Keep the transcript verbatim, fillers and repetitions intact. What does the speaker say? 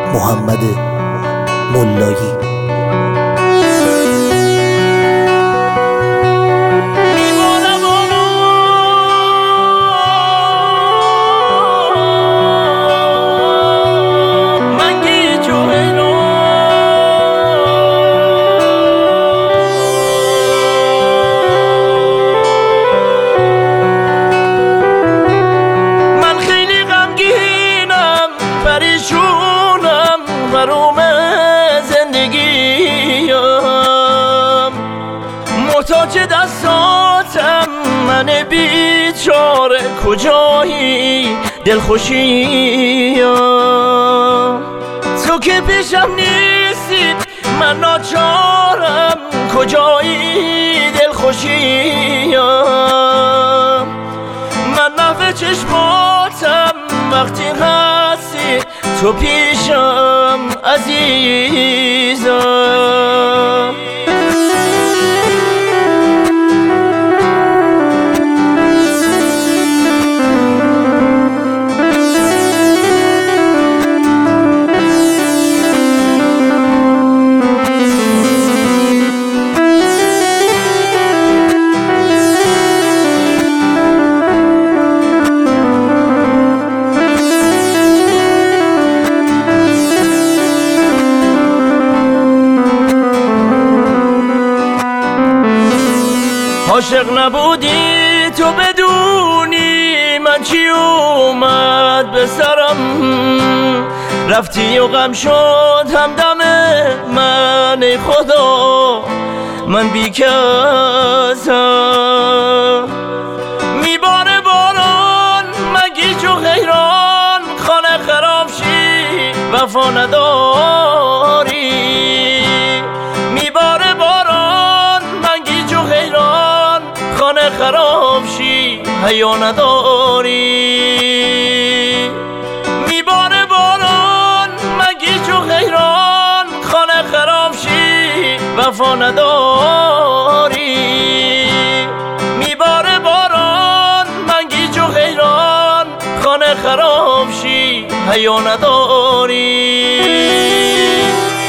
محمد ملایی. محتاج دستاتم من بیچاره، کجایی دلخوشیم؟ تو که پیشم نیستی من ناچارم، کجایی دلخوشیم؟ من نفع چشماتم وقتی هستی تو پیشم عزیزم. عاشق نبودی تو بدونی من چی اومد به سرم، رفتی و غم شد همدم من، ای خدا من بی کسم. میباره باران مگیج و حیران، خانه خراب شی وفا نداری. میباره باران مگیج و حیران، خانه خراب شی حیا نداری. میباره باران مگیج و حیران، خانه خراب شی وفا نداری. میباره باران مگیج و حیران، خانه خراب شی حیا نداری.